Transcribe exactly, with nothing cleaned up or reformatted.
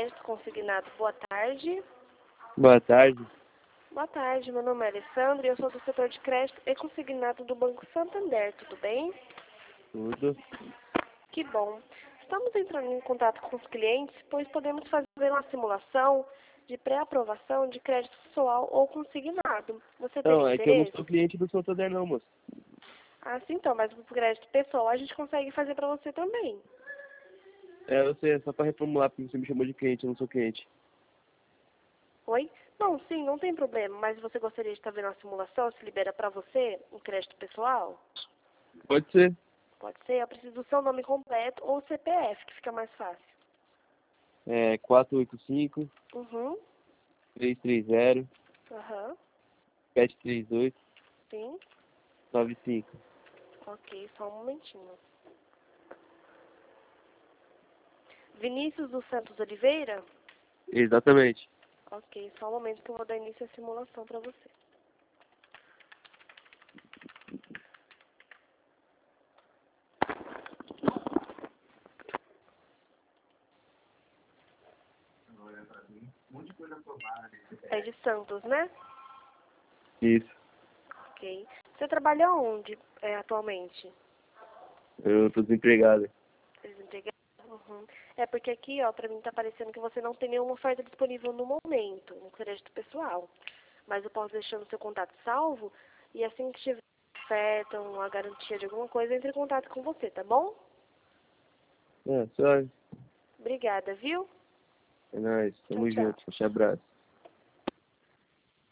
Crédito Consignado. Boa tarde. Boa tarde. Boa tarde, meu nome é Alessandra e eu sou do setor de crédito e consignado do Banco Santander, tudo bem? Tudo. Que bom. Estamos entrando em contato com os clientes, pois podemos fazer uma simulação de pré-aprovação de crédito pessoal ou consignado. Você tem Não, é que eu não interesse? sou cliente do Santander não, moço. Ah, sim, então, mas o crédito pessoal a gente consegue fazer para você também. É, eu sei, é só pra reformular, porque você me chamou de cliente, eu não sou cliente. Oi? Não, sim, não tem problema, mas você gostaria de estar vendo a simulação, se libera para você um crédito pessoal? Pode ser. Pode ser, eu preciso do seu nome completo ou C P F, que fica mais fácil. É quatro oito cinco, Uhum, três três zero, aham, sete três oito, sim. nove cinco. Ok, só um momentinho. Vinícius dos Santos Oliveira? Exatamente. Ok, só um momento que eu vou dar início à simulação para você. É de Santos, né? Isso. Ok. Você trabalha onde é, atualmente? Eu tô desempregado. Desempregado? Uhum. É porque aqui, ó, pra mim tá parecendo que você não tem nenhuma oferta disponível no momento, no crédito pessoal. Mas eu posso deixar o seu contato salvo e assim que tiver oferta, uma garantia de alguma coisa, eu entre em contato com você, tá bom? É, só. Obrigada, viu? É nóis. Tchau, Tamo tchau. junto. Um abraço.